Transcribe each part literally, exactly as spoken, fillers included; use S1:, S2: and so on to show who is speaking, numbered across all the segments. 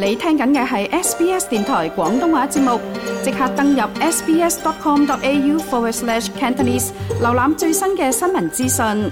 S1: 你聽緊嘅係 S B S 電台廣東話節目，即刻登入 sbs.com.au forward slash Cantonese， 瀏覽最新嘅新聞資訊。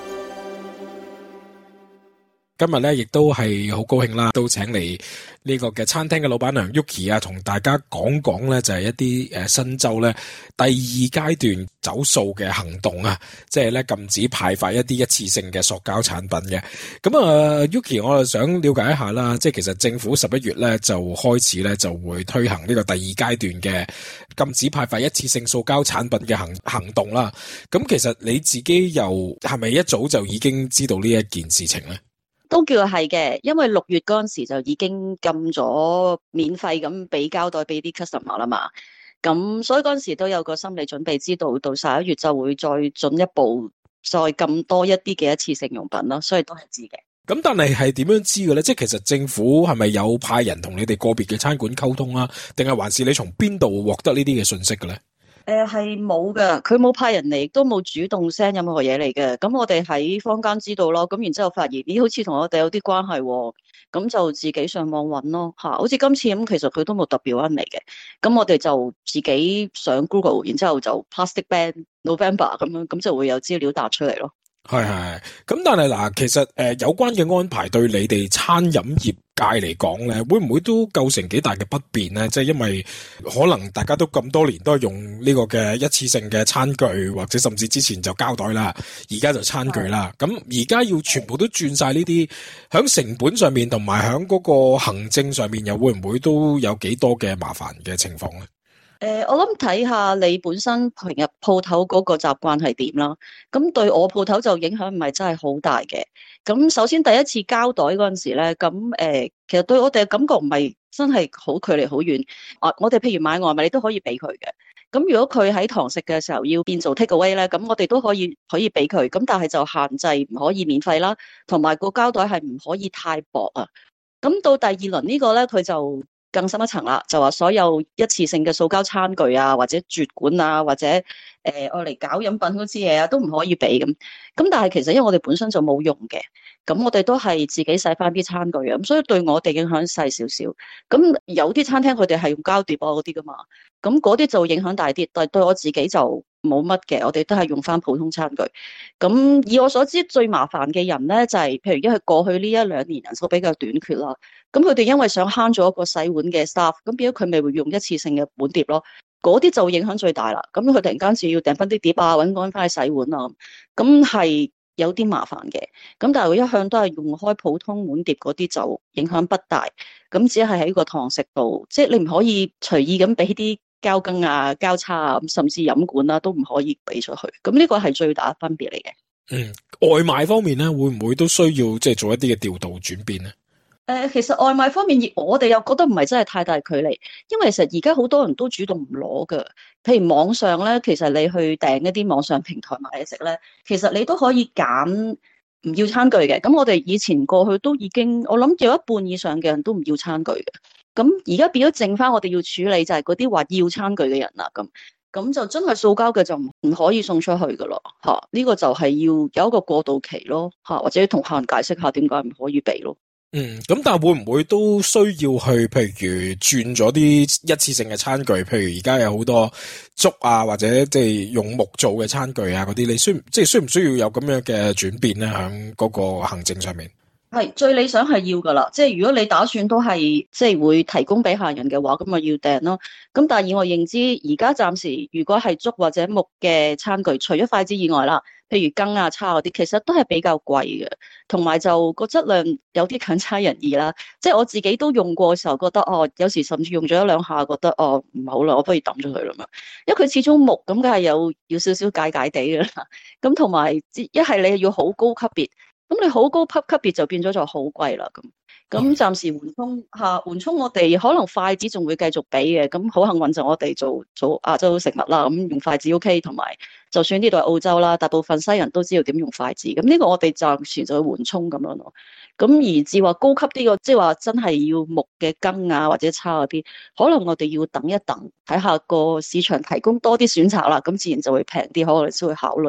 S2: 今日咧亦都係好高興啦，都請嚟呢個嘅餐廳嘅老闆娘 Yuki 啊，同大家講講咧就係一啲誒新州咧第二階段走數嘅行動啊，即係咧禁止派發一啲一次性嘅塑膠產品嘅。咁啊 Yuki， 我就想了解一下啦，即係其實政府十一月咧就開始咧就會推行呢個第二階段嘅禁止派發一次性塑膠產品嘅行行動啦。咁其實你自己又係咪一早就已經知道呢一件事情咧？
S3: 都叫係嘅，因為六月嗰陣時就已經禁咗免費咁俾膠袋俾啲 customer 啦嘛，咁所以嗰陣時都有個心理準備，知道到十一月就會再進一步再禁多一啲嘅一次性用品咯，所以都係知嘅。
S2: 咁但係係點樣知嘅咧？即係其實政府係咪有派人同你哋個別嘅餐館溝通啊？定係還是你從邊度獲得呢啲嘅信息嘅咧？
S3: 誒係冇㗎，佢冇派人嚟，都冇主動 send 任何嘢嚟嘅。咁我哋喺坊間知道咯，咁然之後發現咦好似同我哋有啲關係喎，咁就自己上網揾咯嚇。好似今次咁，其實佢都冇特別揾嚟嘅。咁我哋就自己上 Google， 然之後就 Plastic Ban November 咁樣，咁就會有資料彈出嚟咯。係
S2: 係，咁但係嗱，其實誒、呃、有關嘅安排對你哋餐飲業界嚟講咧，會唔會都構成幾大嘅不便咧？即係因為可能大家都咁多年都係用呢個嘅一次性嘅餐具，或者甚至之前就膠袋啦，而家就餐具啦。咁而家要全部都轉晒呢啲，響成本上面同埋響嗰個行政上面，又會唔會都有幾多嘅麻煩嘅情況咧？
S3: 誒、呃，我諗睇下你本身平日鋪頭嗰個習慣係點啦。咁對我鋪頭就影響唔係真係好大嘅。咁首先第一次膠袋嗰陣時咧，咁誒、呃，其實對我哋嘅感覺唔係真係好距離好遠。啊，我哋譬如買外賣，你都可以俾佢嘅。咁如果佢喺堂食嘅時候要變做 take away 咧，咁我哋都可以可以俾佢。咁但係就限制唔可以免費啦，同埋個膠袋係唔可以太薄啊。咁到第二輪呢個咧，佢就更深一層啦，就話所有一次性嘅塑膠餐具啊，或者啜管啊，或者誒愛嚟攪飲品嗰啲嘢啊，都唔可以俾咁。咁但係其實因為我哋本身就冇用嘅，咁我哋都係自己洗翻啲餐具啊，咁所以對我哋影響細少少。咁有啲餐廳佢哋係用膠碟啊嗰啲噶嘛，咁嗰啲就影響大啲，但係對我自己就冇乜嘅，我哋都係用翻普通餐具。咁以我所知最麻煩嘅人咧，就係、是、譬如因為過去呢一兩年人數比較短缺啦，咁佢哋因為想慳咗一個洗碗嘅 staff， 咁變咗佢咪會用一次性嘅碗碟咯，嗰啲就影響最大啦。咁佢突然間就要訂翻啲碟啊，搵個人翻去洗碗啊，咁係有啲麻煩嘅。咁但係我一向都係用開普通碗碟嗰啲，就影響不大。咁只係喺個堂食度，即係你唔可以隨意咁俾啲膠羹啊、膠叉啊，甚至飲管啊都唔可以俾出去。咁呢個係最大嘅分別嚟嘅。
S2: 嗯，外賣方面咧，會唔會都需要即係做一啲嘅調度轉變咧？
S3: 誒、呃，其實外賣方面，我哋又覺得唔係真係太大距離，因為其實而家好多人都主動唔攞㗎。譬如網上咧，其實你去訂一啲網上平台買嘢食咧，其實你都可以揀唔要餐具嘅。咁我哋以前過去都已經，我諗有一半以上嘅人都唔要餐具嘅。咁而家變咗剩翻，我哋要處理就係嗰啲話要餐具嘅人啦。咁咁就真係塑膠嘅就唔可以送出去噶咯。吓、啊，呢、這個就係要有一個過渡期咯。吓、啊，或者同客人解釋下點解唔可以俾咯。
S2: 嗯，咁但係會唔會都需要去，譬如轉咗啲一次性嘅餐具，譬如而家有好多竹啊，或者即係用木做嘅餐具啊嗰啲，你需即係需唔需要有咁樣嘅轉變咧？響嗰個行政上面？係
S3: 最理想係要噶啦，即係如果你打算都係即係會提供俾客人嘅話，咁咪要訂咯。咁但係以我認知，而家暫時如果係竹或者木嘅餐具，除咗筷子以外啦，譬如羹啊叉嗰啲，其實都係比較貴嘅，同埋就個質量有啲強差人意啦。即係我自己都用過嘅時候，覺得哦，有時甚至用咗一兩下，覺得哦唔好啦，我不如抌咗佢啦嘛。因為佢始終木咁，梗係有要少少解解地嘅啦。咁同埋一係你要好高級別。咁你好高級級別就變咗就好貴啦，咁咁暫時緩衝嚇緩衝，我哋可能筷子仲會繼續俾嘅，咁好幸運就我哋做做亞洲食物啦，咁用筷子 OK， 同埋就算呢度係澳洲啦，大部分西人都知道點用筷子，咁呢個我哋暫時就會緩衝咁樣咯。咁而至話高級啲個，即係話真係要木嘅羹啊或者叉嗰啲，可能我哋要等一等，睇下個市場提供多啲選擇啦，咁自然就會平啲，可能先會考慮咯。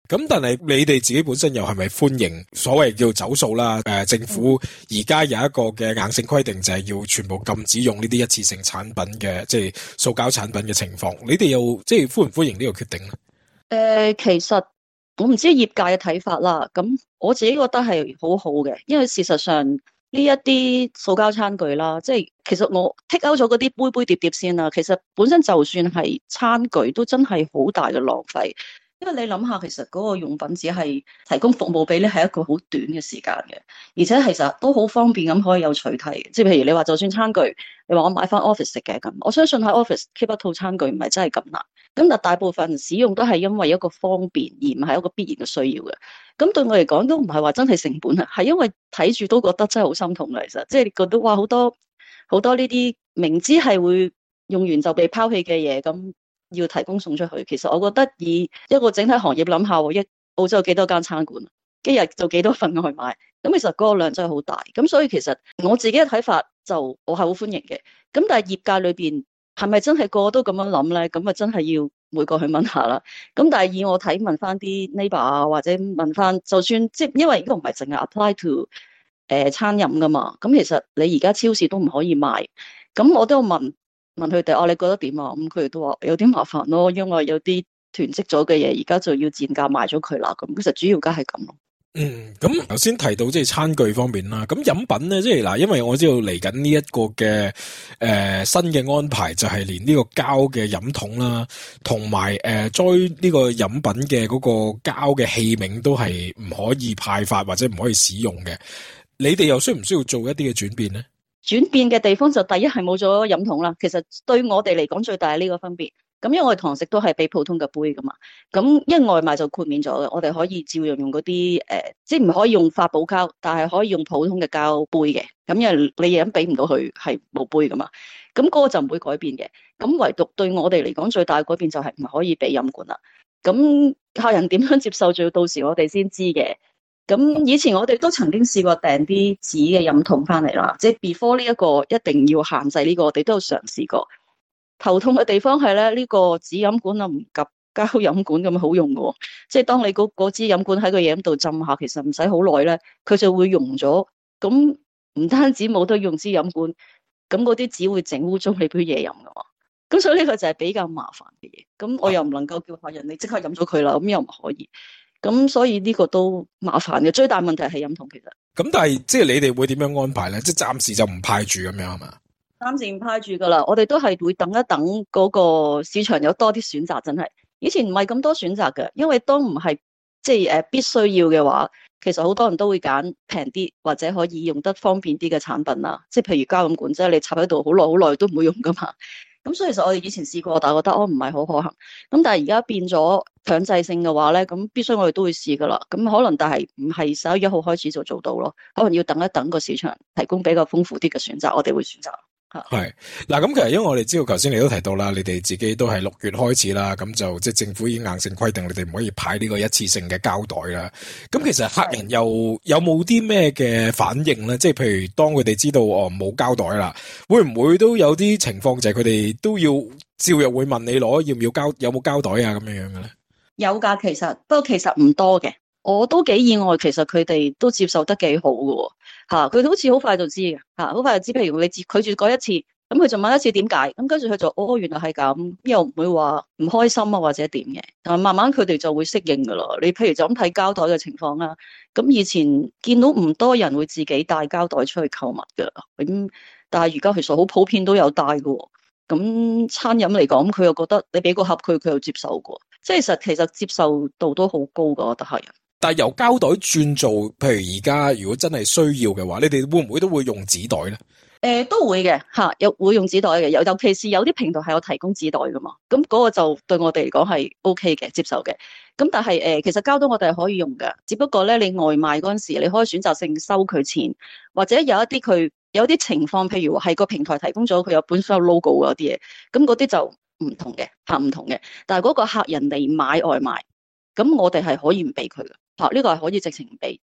S2: 咁但係你哋自己本身又係咪歡迎所謂叫走數啦？誒、呃，政府而家有一個嘅硬性規定，就係要全部禁止用呢啲一次性產品嘅，即係塑膠產品嘅情況。你哋又即係歡唔歡迎呢個決定咧？誒、
S3: 呃，其實我唔知業界嘅睇法啦。咁我自己覺得係好好嘅，因為事實上呢一啲塑膠餐具啦，即係其實我剔 out 咗嗰啲杯杯碟碟先啦。其實本身就算係餐具，都真係好大嘅浪費。因為你諗下，其實嗰個用品只係提供服務俾你係一個好短嘅時間嘅，而且其實都好方便咁可以有取替。即係譬如你話就算餐具，你話我買翻 office 食嘅咁，我相信喺 office keep 一套餐具唔係真係咁難。咁但大部分使用都係因為一個方便，而唔係一個必然嘅需要嘅。咁對我嚟講都唔係話真係成本啊，係因為睇住都覺得真係好心痛嘅。其實即係你覺得哇，好多好多呢啲明知係會用完就被拋棄嘅嘢咁。要提供送出去，其實我覺得以一個整體行業諗下，一澳洲有幾多間餐館，一日做幾多份外賣，咁其實嗰個量真係好大。咁所以其實我自己嘅睇法就我係好歡迎嘅。咁但係業界裏邊係咪真係個個都咁樣諗咧？咁啊真係要每個去問下啦。咁但係以我睇問翻啲 neighbor 啊，或者問翻，就算即係因為呢個唔係淨係 apply to 誒、呃、餐飲噶嘛。咁其實你而家超市都唔可以賣。咁我都有問。問佢哋哦，你覺得點啊？咁佢哋都話有啲麻煩咯，因為有啲囤積咗嘅嘢，而家就要賤價賣咗佢啦。咁其實主要梗係咁咯。嗯，
S2: 咁頭先提到即係餐具方面啦，咁飲品咧，即係嗱，因為我知道嚟緊呢一個嘅誒、呃、新嘅安排，就係連呢個膠嘅飲筒啦，同埋誒在呢個飲品嘅嗰個膠嘅器皿都係唔可以派發或者唔可以使用嘅。你哋又需唔需要做一啲嘅轉變咧？
S3: 轉變嘅地方就第一係冇咗飲筒啦，其實對我哋嚟講最大係呢個分別。咁因為我哋堂食都係俾普通嘅杯噶嘛，咁因為外賣就豁免咗嘅，我哋可以照樣用嗰啲誒，即係唔可以用發泡膠，但係可以用普通嘅膠杯嘅。咁因為你嘢咁俾唔到佢係冇杯噶嘛，咁嗰個就唔會改變嘅。咁唯獨對我哋嚟講最大嘅改變就係唔可以俾飲管啦。咁客人點樣接受，就要到時我哋先知嘅。咁以前我哋都曾經試過訂啲紙嘅飲筒翻嚟啦，即係 before 呢一個一定要限制呢個，我哋都有嘗試過。頭痛嘅地方係咧，呢個紙飲管啊唔及膠飲管咁好用嘅，即係當你嗰嗰支飲管喺個嘢度浸下，其實唔使好耐咧，佢就會溶咗。咁唔單止冇得用支飲管，咁嗰啲紙會整污糟你杯嘢飲噶嘛。咁所以呢個就係比較麻煩嘅嘢。咁我又唔能夠叫客人你即刻飲咗佢啦，咁又唔可以。咁所以呢個都麻煩嘅，最大問題係飲筒其實。
S2: 咁但係即係你哋會點樣安排咧？即係暫時就唔派住咁樣係嘛？
S3: 暫時唔派住噶啦，我哋都係會等一等嗰個市場有多啲選擇。真係以前唔係咁多選擇嘅，因為當唔係即係誒必須要嘅話，其實好多人都會揀平啲或者可以用得方便啲嘅產品啦。即係譬如膠飲管，即係你插喺度好耐好耐都唔會用噶嘛。咁所以其實我哋以前試過，但係我覺得哦唔係好可行。咁但係而家變咗強制性嘅話咧，咁必須我哋都會試噶啦。咁可能但係唔係十一月一號開始就做到咯，可能要等一等個市場提供比較豐富啲嘅選擇，我哋會選擇。
S2: 係嗱，咁其實因為我哋知道頭先你都提到啦，你哋自己都係六月開始啦，咁就即係政府已經硬性規定你哋唔可以派呢個一次性嘅膠袋啦。咁其實客人又有冇啲咩嘅反應咧？即係譬如當佢哋知道哦冇膠袋啦，會唔會都有啲情況就係佢哋都要照樣會問你攞要唔要膠有冇膠袋啊咁樣樣嘅咧？
S3: 有噶，其實不過其實唔多嘅，我都幾意外，其實佢哋都接受得幾好嘅。吓，佢好似好快就知嘅，吓，好快就知。譬如你拒絕過一次，咁佢就問一次點解，咁跟住佢就哦，原來係咁，又唔會話唔開心啊或者點嘅。但係慢慢佢哋就會適應噶啦。你譬如就咁睇膠袋嘅情況啦，咁以前見到唔多人會自己帶膠袋出去購物噶，咁但係而家其實好普遍都有帶嘅。咁餐飲嚟講，佢又覺得你俾個盒佢，佢又接受過，即係實其實接受度都好高噶，我覺得客人。
S2: 但係由膠袋轉做，譬如而家如果真係需要嘅話，你哋會唔會都會用紙袋咧？誒、
S3: 呃，都會嘅吓，有會用紙袋嘅，尤尤其是有啲平台係有提供紙袋噶嘛，咁嗰個就對我哋嚟講係 O K 嘅，接受嘅。咁但係誒、呃，其實膠袋我哋係可以用嘅，只不過咧你外賣嗰陣時，你可以選擇性收佢錢，或者有一啲佢有啲情況，譬如係個平台提供咗佢有本身有 logo 嗰啲嘢，咁嗰啲就唔同嘅，吓唔同嘅。但係嗰個客人嚟買外賣，咁我哋係可以唔俾佢嘅。吓，呢個係可以直情唔俾，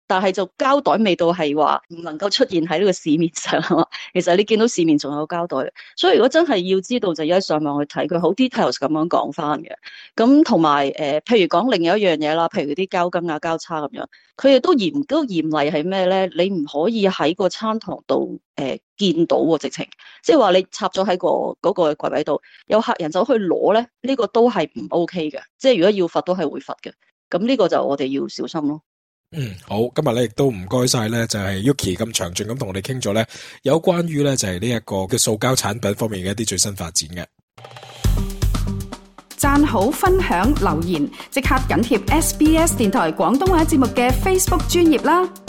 S3: 但係就膠袋味道係話唔能夠出現喺呢個市面上啊嘛。其實你見到市面仲有膠袋，所以如果真係要知道就而家上網去睇，佢好 details 咁樣講翻嘅。咁同埋誒，譬如講另一樣嘢啦，譬如啲膠羹啊、膠叉咁樣，佢哋都嚴都嚴厲係咩咧？你唔可以喺個餐堂度誒、呃、見到喎、啊，直情即係話你插咗喺個嗰個櫃位度，有客人走去攞咧，呢、呢個都係唔 OK 嘅。即係如果要罰都係會罰嘅。咁呢個就我哋要小心咯。
S2: 嗯，好，今日咧亦都唔該晒咧，就係 Yuki 咁詳盡咁同我哋傾咗咧，有關於咧就係呢一個嘅塑膠產品方面嘅一啲最新發展嘅。
S1: 讚好、分享、留言，即刻緊貼 S B S 電台廣東話節目嘅 Facebook 專頁啦。